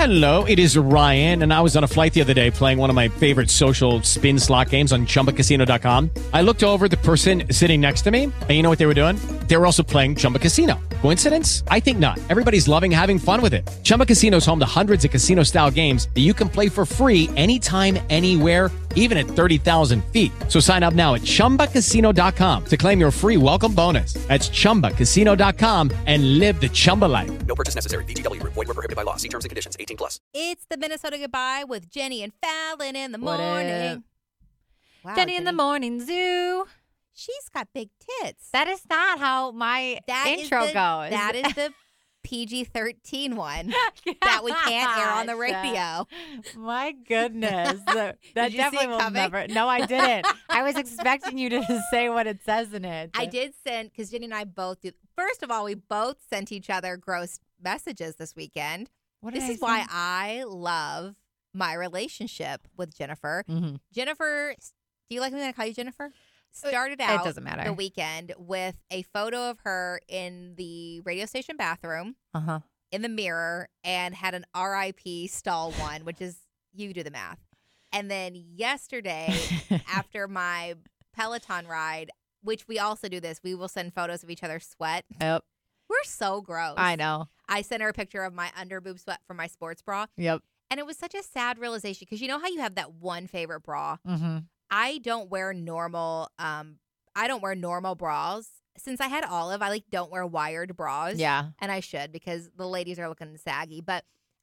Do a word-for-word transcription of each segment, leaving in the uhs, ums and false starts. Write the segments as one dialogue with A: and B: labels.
A: Hello, it is Ryan, and I was on a flight the other day playing one of my favorite social spin slot games on Chumba Casino dot com. I looked over at the person sitting next to me, and you know what they were doing? They were also playing Chumba Casino. Coincidence? I think not. Everybody's loving having fun with it. Chumba Casino is home to hundreds of casino-style games that you can play for free anytime, anywhere, even at thirty thousand feet. So sign up now at Chumba Casino dot com to claim your free welcome bonus. That's Chumba Casino dot com and live the Chumba life.
B: No purchase necessary. V G W. Void were prohibited by law. See terms and conditions. eighteen plus.
C: It's the Minnesota Goodbye with Jenny and Fallon in the
D: What
C: morning.
D: up?
C: Wow,
D: Jenny in the morning zoo.
C: She's got big tits.
D: That is not how my
C: That is
D: intro
C: the-
D: goes.
C: That is the P G thirteen one that we can't air on the radio.
D: My goodness. That
C: Did you see
D: definitely
C: it
D: will
C: coming?
D: never. No, I didn't. I was expecting you to say what it says in it.
C: I did send, because Jenny and I both do. First of all, we both sent each other gross messages this weekend.
D: What did
C: This
D: I
C: is why
D: say?
C: I love my relationship with Jennifer.
D: Mhm.
C: Jennifer, do you like me when I call you Jennifer? Started out
D: It doesn't matter.
C: the weekend with a photo of her in the radio station bathroom
D: Uh-huh.
C: in the mirror and had an R I P stall one, which is, you do the math. And then yesterday, after my Peloton ride, which we also do this, we will send photos of each other's sweat.
D: Yep.
C: We're so gross.
D: I know.
C: I sent her a picture of my under boob sweat from my sports bra.
D: Yep.
C: And it was such a sad realization because you know how you have that one favorite bra?
D: Mm-hmm.
C: I don't wear normal um I don't wear normal bras. Since I had Olive, I like don't wear wired bras.
D: Yeah.
C: And I should because the ladies are looking saggy. But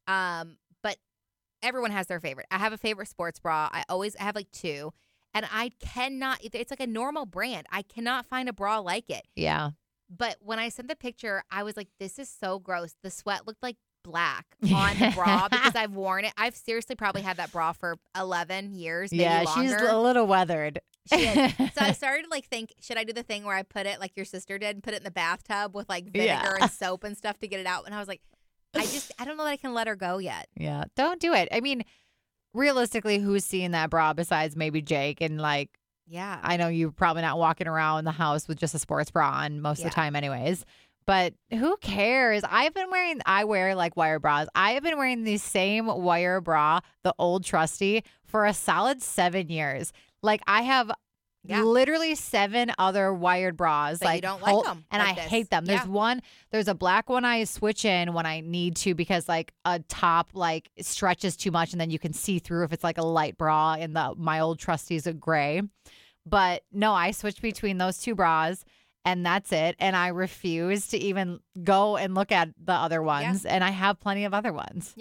C: um but everyone has their favorite. I have a favorite sports bra. I always I have like two. And I cannot it's like a normal brand. I cannot find a bra like it.
D: Yeah.
C: But when I sent the picture, I was like, this is so gross. The sweat looked like black on the bra because I've worn it. I've seriously probably had that bra for eleven years, maybe
D: Yeah,
C: longer.
D: she's a little weathered.
C: She is. So I started to like think, should I do the thing where I put it like your sister did and put it in the bathtub with like vinegar
D: Yeah.
C: and soap and stuff to get it out? And I was like, I just, I don't know that I can let her go yet.
D: Yeah. Don't do it. I mean, realistically, who's seeing that bra besides maybe Jake? And like,
C: Yeah.
D: I know you're probably not walking around the house with just a sports bra on most
C: Yeah.
D: of the time anyways. But who cares? I've been wearing, I wear like wire bras. I have been wearing the same wire bra, the old trusty, for a solid seven years. Like I have
C: Yeah.
D: literally seven other wired bras.
C: But you
D: like
C: don't like
D: whole-
C: them
D: And
C: like
D: I
C: this.
D: hate them. There's
C: Yeah.
D: one, there's a black one I switch in when I need to because like a top like stretches too much and then you can see through if it's like a light bra and the my old trusty's a gray. But no, I switch between those two bras and that's it. And I refuse to even go and look at the other ones. And I have plenty of other ones.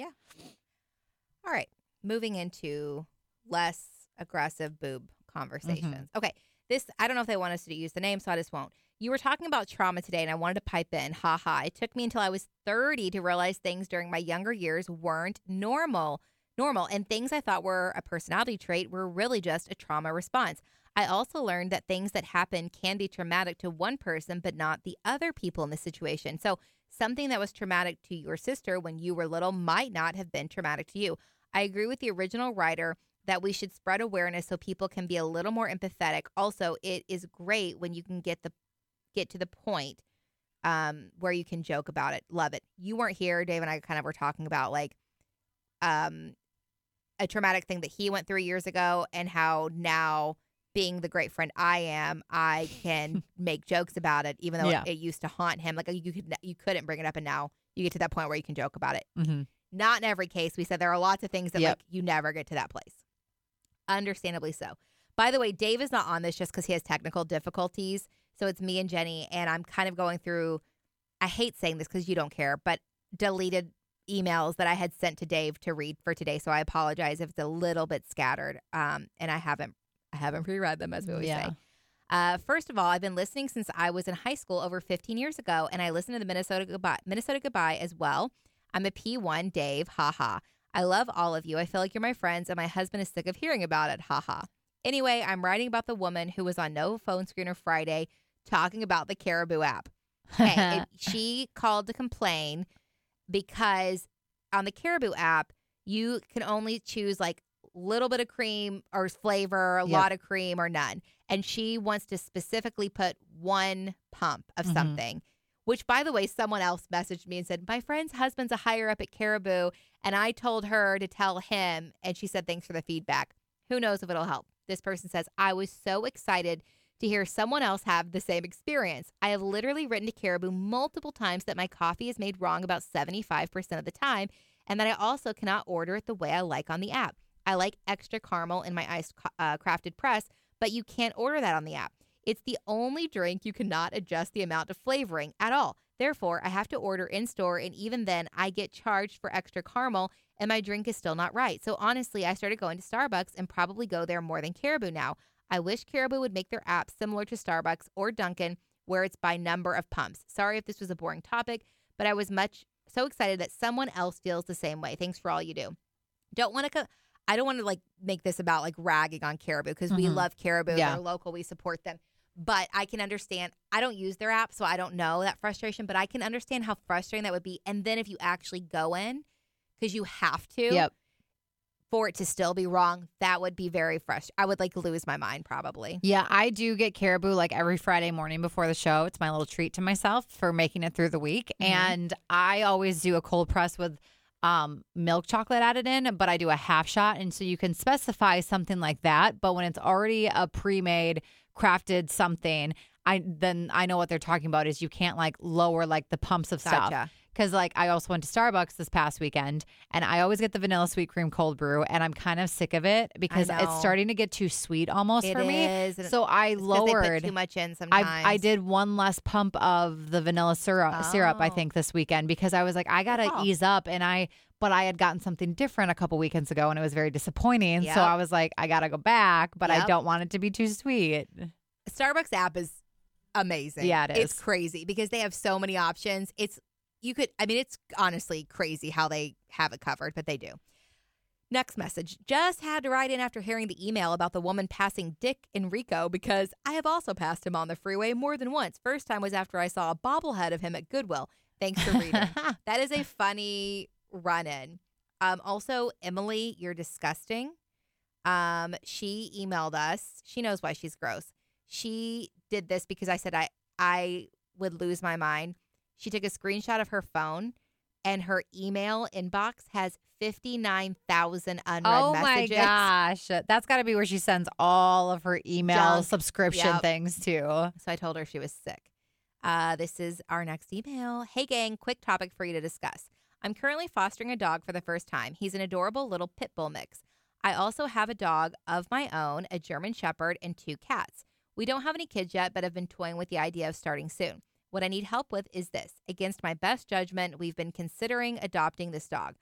C: All right. Moving into less aggressive boob conversations.
D: Mm-hmm.
C: Okay. This, I don't know if they want us to use the name, so I just won't. You were talking about trauma today, and I wanted to pipe in. Ha ha. It took me until I was thirty to realize things during my younger years weren't normal. Normal. And things I thought were a personality trait were really just a trauma response. I also learned that things that happen can be traumatic to one person, but not the other people in the situation. So something that was traumatic to your sister when you were little might not have been traumatic to you. I agree with the original writer that we should spread awareness so people can be a little more empathetic. Also, it is great when you can get the get to the point um, where you can joke about it. Love it. You weren't here. Dave and I kind of were talking about like um, a traumatic thing that he went through years ago and how now being the great friend I am, I can make jokes about it, even though
D: Yeah.
C: it, it used to haunt him. Like you could you couldn't bring it up, and now you get to that point where you can joke about it.
D: Mm-hmm.
C: Not in every case. We said there are lots of things that
D: Yep.
C: like you never get to that place. Understandably so. By the way, Dave is not on this just because he has technical difficulties. So it's me and Jenny, and I'm kind of going through, I hate saying this because you don't care, but deleted emails that I had sent to Dave to read for today. So I apologize if it's a little bit scattered. Um, and I haven't, I haven't pre-read them, as we always
D: Yeah.
C: say. Uh, first of all, I've been listening since I was in high school over fifteen years ago, and I listened to the Minnesota Goodbye, Minnesota Goodbye as well. I'm a P one, Dave, haha. I love all of you. I feel like you're my friends, and my husband is sick of hearing about it, haha. Anyway, I'm writing about the woman who was on No Phone Screener Friday talking about the Caribou app. Okay, it, she called to complain because on the Caribou app, you can only choose like little bit of cream or flavor, a
D: Yep.
C: lot of cream or none. And she wants to specifically put one pump of
D: Mhm.
C: something, which, by the way, someone else messaged me and said, my friend's husband's a higher up at Caribou, and I told her to tell him, and she said, thanks for the feedback. Who knows if it'll help? This person says, I was so excited to hear someone else have the same experience. I have literally written to Caribou multiple times that my coffee is made wrong about seventy-five percent of the time, and that I also cannot order it the way I like on the app. I like extra caramel in my iced uh, crafted press, but you can't order that on the app. It's the only drink you cannot adjust the amount of flavoring at all. Therefore, I have to order in-store, and even then, I get charged for extra caramel, and my drink is still not right. So honestly, I started going to Starbucks and probably go there more than Caribou now. I wish Caribou would make their app similar to Starbucks or Dunkin', where it's by number of pumps. Sorry if this was a boring topic, but I was much so excited that someone else feels the same way. Thanks for all you do. Don't want to co- I don't want to like make this about like ragging on Caribou because mm-hmm. we love Caribou. Yeah. They're local. We support them. But I can understand. I don't use their app, so I don't know that frustration. But I can understand how frustrating that would be. And then if you actually go in, because you have to,
D: yep.
C: for it to still be wrong, that would be very frustrating. I would like lose my mind probably.
D: Yeah, I do get Caribou like every Friday morning before the show. It's my little treat to myself for making it through the week. Mm-hmm. And I always do a cold press with um, milk chocolate added in, but I do a half shot. And so you can specify something like that. But when it's already a pre-made, crafted something, I then I know what they're talking about is you can't like lower like the pumps of
C: Gotcha.
D: stuff. Because, like, I also went to Starbucks this past weekend, and I always get the vanilla sweet cream cold brew, and I'm kind of sick of it because it's starting to get too sweet almost
C: it
D: for me.
C: Is.
D: So I lowered.
C: They put too much in sometimes.
D: I, I did one less pump of the vanilla syrup,
C: oh.
D: syrup, I think, this weekend because I was like, I got to
C: oh.
D: ease up, and I. But I had gotten something different a couple weekends ago, and it was very disappointing.
C: Yep.
D: So I was like, I got to go back, but
C: yep.
D: I don't want it to be too sweet.
C: Starbucks app is amazing.
D: Yeah, it is.
C: It's crazy because they have so many options. It's You could, I mean, it's honestly crazy how they have it covered, but they do. Next message. Just had to write in after hearing the email about the woman passing Dick Enrico because I have also passed him on the freeway more than once. First time was after I saw a bobblehead of him at Goodwill. Thanks for reading. That is a funny run-in. Um, also, Emily, you're disgusting. Um, she emailed us. She knows why she's gross. She did this because I said I, I would lose my mind. She took a screenshot of her phone, and her email inbox has fifty-nine thousand unread
D: oh
C: messages.
D: Oh, my gosh. That's got to be where she sends all of her email
C: Junk.
D: subscription
C: Yep.
D: things to.
C: So I told her she was sick. Uh, this is our next email. Hey, gang, quick topic for you to discuss. I'm currently fostering a dog for the first time. He's an adorable little pit bull mix. I also have a dog of my own, a German Shepherd, and two cats. We don't have any kids yet, but have been toying with the idea of starting soon. What I need help with is this. Against my best judgment, we've been considering adopting this dog.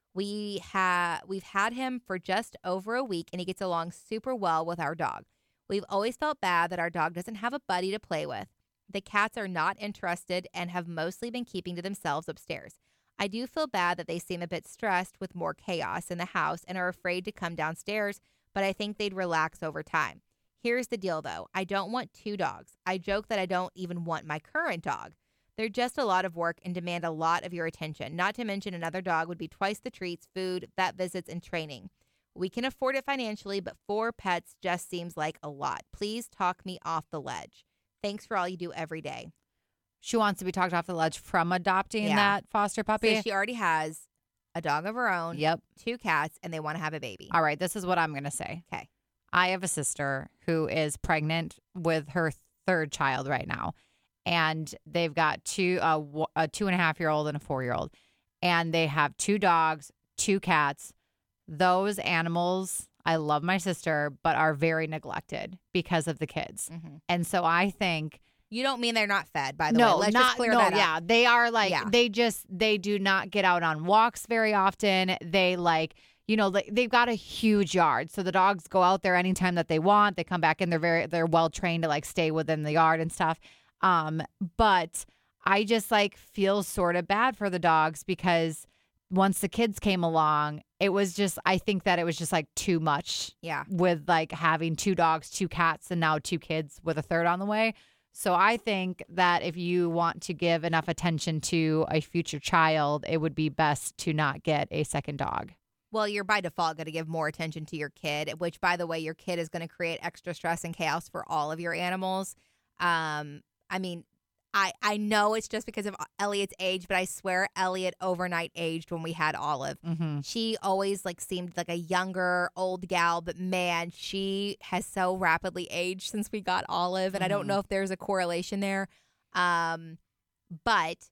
C: We ha- we've had him for just over a week, and he gets along super well with our dog. We've always felt bad that our dog doesn't have a buddy to play with. The cats are not interested and have mostly been keeping to themselves upstairs. I do feel bad that they seem a bit stressed with more chaos in the house and are afraid to come downstairs, but I think they'd relax over time. Here's the deal, though. I don't want two dogs. I joke that I don't even want my current dog. They're just a lot of work and demand a lot of your attention. Not to mention another dog would be twice the treats, food, vet visits, and training. We can afford it financially, but four pets just seems like a lot. Please talk me off the ledge. Thanks for all you do every day.
D: She wants to be talked off the ledge from adopting
C: Yeah.
D: that foster puppy.
C: So she already has a dog of her own,
D: Yep.
C: two cats, and they want to have a baby.
D: All right, this is what I'm going to say.
C: Okay.
D: I have a sister who is pregnant with her third child right now. And they've got two, uh, a two and a half year old and a four year old. And they have two dogs, two cats. Those animals, I love my sister, but are very neglected because of the kids.
C: Mm-hmm.
D: And so I think.
C: You don't mean they're not fed, by the
D: no,
C: way. Let's
D: not,
C: just clear
D: no,
C: that up.
D: yeah. They are like,
C: Yeah.
D: they just, they do not get out on walks very often. They like, you know, they've got a huge yard. So the dogs go out there anytime that they want. They come back in. They're very, they're well trained to like stay within the yard and stuff. Um, but I just like feel sort of bad for the dogs because once the kids came along, it was just, I think that it was just like too much.
C: Yeah.
D: With like having two dogs, two cats, and now two kids with a third on the way. So I think that if you want to give enough attention to a future child, it would be best to not get a second dog.
C: Well, you're by default going to give more attention to your kid, which, by the way, your kid is going to create extra stress and chaos for all of your animals. Um, I mean, I, I know it's just because of Elliot's age, but I swear Elliot overnight aged when we had Olive.
D: Mm-hmm.
C: She always like seemed like a younger old gal, but man, she has so rapidly aged since we got Olive, and mm-hmm. I don't know if there's a correlation there. Um, but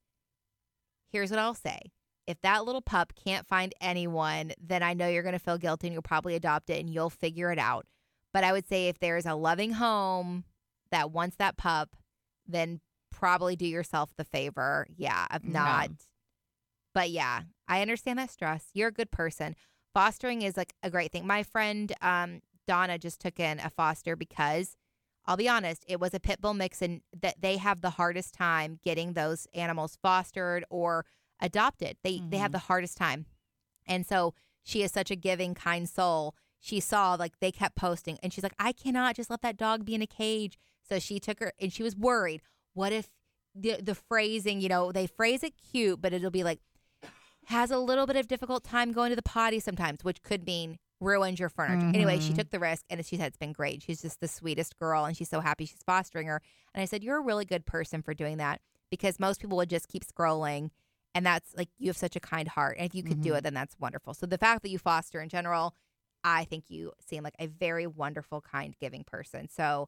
C: here's what I'll say. If that little pup can't find anyone, then I know you're going to feel guilty and you'll probably adopt it and you'll figure it out. But I would say if there's a loving home that wants that pup, then probably do yourself the favor, yeah, of not. Yeah. But yeah, I understand that stress. You're a good person. Fostering is like a great thing. My friend um, Donna just took in a foster because, I'll be honest, it was a pit bull mix, and that they have the hardest time getting those animals fostered or adopted. They mm-hmm. they have the hardest time. And so she is such a giving, kind soul. She saw, like, they kept posting, and she's like, I cannot just let that dog be in a cage. So she took her, and she was worried. What if the the phrasing, you know, they phrase it cute, but it'll be like, has a little bit of difficult time going to the potty sometimes, which could mean ruins your furniture. Mm-hmm. Anyway, she took the risk, and she said it's been great. She's just the sweetest girl, and she's so happy she's fostering her. And I said, you're a really good person for doing that, because most people would just keep scrolling, and that's like, you have such a kind heart. And if you could mm-hmm. do it, then that's wonderful. So the fact that you foster in general, I think you seem like a very wonderful, kind, giving person. So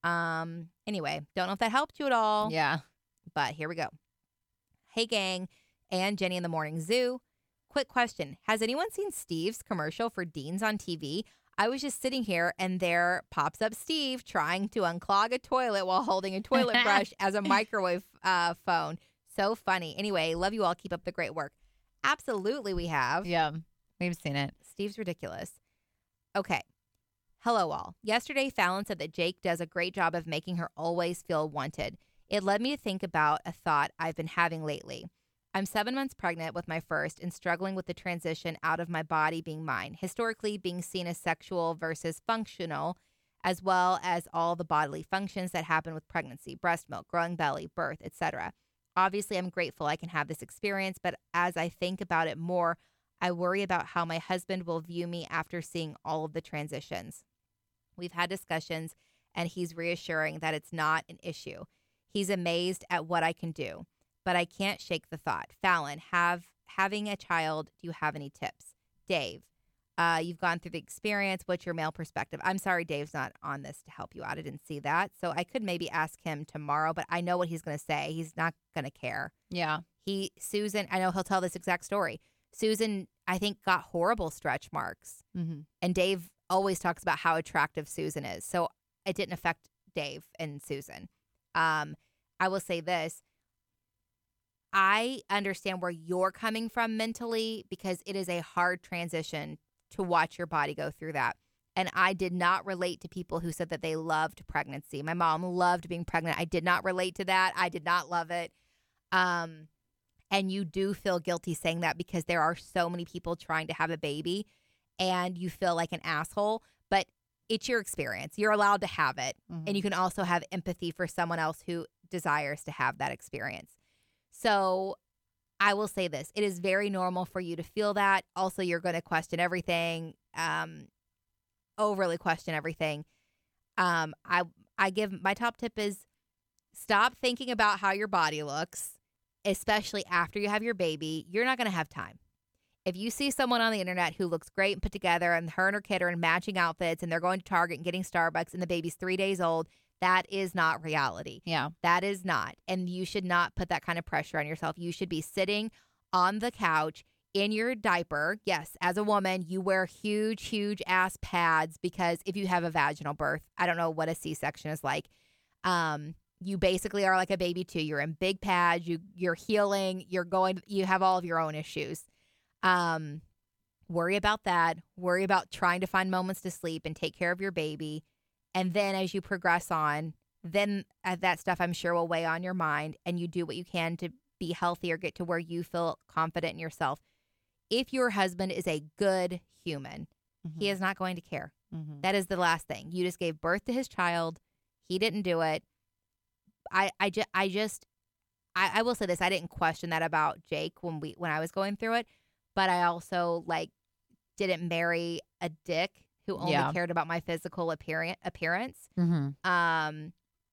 C: Um. Anyway, don't know if that helped you at all.
D: Yeah.
C: But here we go. Hey, gang, and Jenny in the Morning Zoo. Quick question. Has anyone seen Steve's commercial for Dean's on T V? I was just sitting here, and there pops up Steve trying to unclog a toilet while holding a toilet brush as a microwave uh, phone. So funny. Anyway, love you all. Keep up the great work. Absolutely, we have.
D: Yeah, we've seen it.
C: Steve's ridiculous. Okay. Hello, all. Yesterday, Fallon said that Jake does a great job of making her always feel wanted. It led me to think about a thought I've been having lately. I'm seven months pregnant with my first and struggling with the transition out of my body being mine, historically being seen as sexual versus functional, as well as all the bodily functions that happen with pregnancy, breast milk, growing belly, birth, et cetera. Obviously, I'm grateful I can have this experience, but as I think about it more, I worry about how my husband will view me after seeing all of the transitions. We've had discussions, and he's reassuring that it's not an issue. He's amazed at what I can do, but I can't shake the thought. Fallon, have having a child, do you have any tips? Dave, uh, you've gone through the experience. What's your male perspective? I'm sorry Dave's not on this to help you out. I didn't see that. So I could maybe ask him tomorrow, but I know what he's going to say. He's not going to care.
D: Yeah.
C: He, Susan, I know he'll tell this exact story. Susan, I think, got horrible stretch marks.
D: Mm-hmm.
C: And Dave always talks about how attractive Susan is. So it didn't affect Dave and Susan. Um, I will say this. I understand where you're coming from mentally, because it is a hard transition to watch your body go through that. And I did not relate to people who said that they loved pregnancy. My mom loved being pregnant. I did not relate to that. I did not love it. Um, and you do feel guilty saying that, because there are so many people trying to have a baby, and you feel like an asshole, but it's your experience. You're allowed to have it. Mm-hmm. And you can also have empathy for someone else who desires to have that experience. So I will say this. It is very normal for you to feel that. Also, you're going to question everything, um, overly question everything. Um, I, I give my top tip is stop thinking about how your body looks, especially after you have your baby. You're not going to have time. If you see someone on the internet who looks great and put together, and her and her kid are in matching outfits, and they're going to Target and getting Starbucks, and the baby's three days old, that is not reality.
D: Yeah.
C: That is not. And you should not put that kind of pressure on yourself. You should be sitting on the couch in your diaper. Yes, as a woman, you wear huge, huge ass pads, because if you have a vaginal birth, I don't know what a C-section is like. Um, you basically are like a baby too. You're in big pads. You, you're healing. You're going, you have all of your own issues. Um, worry about that. Worry about trying to find moments to sleep and take care of your baby. And then as you progress on, then that stuff I'm sure will weigh on your mind, and you do what you can to be healthy or get to where you feel confident in yourself. If your husband is a good human, mm-hmm. he is not going to care. Mm-hmm. That is the last thing. You just gave birth to his child. He didn't do it. I, I, ju- I just, I, I will say this. I didn't question that about Jake when we, when I was going through it. But I also, like, didn't marry a dick who only yeah. cared about my physical appearance. appearance.
D: Mm-hmm.
C: Um,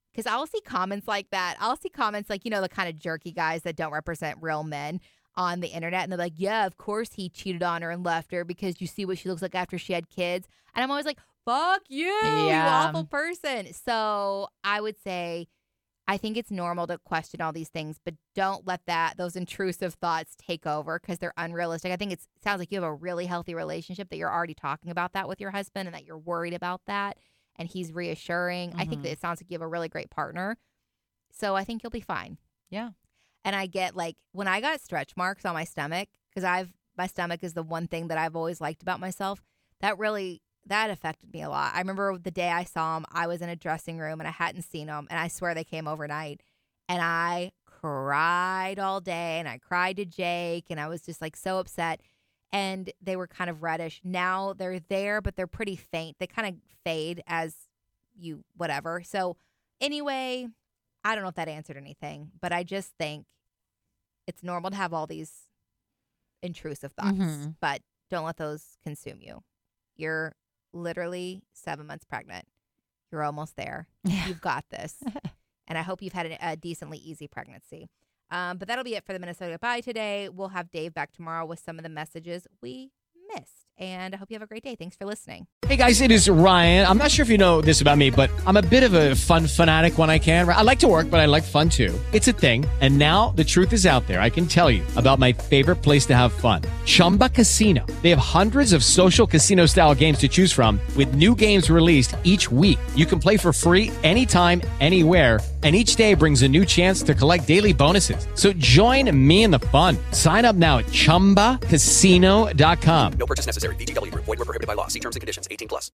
C: Because I'll see comments like that. I'll see comments like, you know, the kind of jerky guys that don't represent real men on the internet. And they're like, yeah, of course he cheated on her and left her because you see what she looks like after she had kids. And I'm always like, fuck you,
D: Yeah.
C: you awful person. So I would say, I think it's normal to question all these things, but don't let that those intrusive thoughts take over because they're unrealistic. I think it's, it sounds like you have a really healthy relationship, that you're already talking about that with your husband and that you're worried about that. And he's reassuring. I think that it sounds like you have a really great partner. So I think you'll be fine.
D: Yeah.
C: And I get like when I got stretch marks on my stomach, because I've my stomach is the one thing that I've always liked about myself. That really that affected me a lot. I remember the day I saw them, I was in a dressing room and I hadn't seen them, and I swear they came overnight. And I cried all day, and I cried to Jake, and I was just like so upset. And they were kind of reddish. Now they're there, but they're pretty faint. They kind of fade as you whatever. So anyway, I don't know if that answered anything, but I just think it's normal to have all these intrusive thoughts,
D: Mm-hmm.
C: but don't let those consume you. You're literally seven months pregnant. You're almost there.
D: Yeah.
C: You've got this. And I hope you've had a, a decently easy pregnancy. Um, but that'll be it for the Minnesota Goodbye today. We'll have Dave back tomorrow with some of the messages we missed. And I hope you have a great day. Thanks for listening.
A: Hey guys, it is Ryan. I'm not sure if you know this about me, but I'm a bit of a fun fanatic when I can. I like to work, but I like fun too. It's a thing. And now the truth is out there. I can tell you about my favorite place to have fun. Chumba Casino. They have hundreds of social casino style games to choose from with new games released each week. You can play for free anytime, anywhere. And each day brings a new chance to collect daily bonuses. So join me in the fun. Sign up now at chumba casino dot com.
B: No purchase necessary. V G W Group. Void where prohibited by law. See terms and conditions. eighteen plus.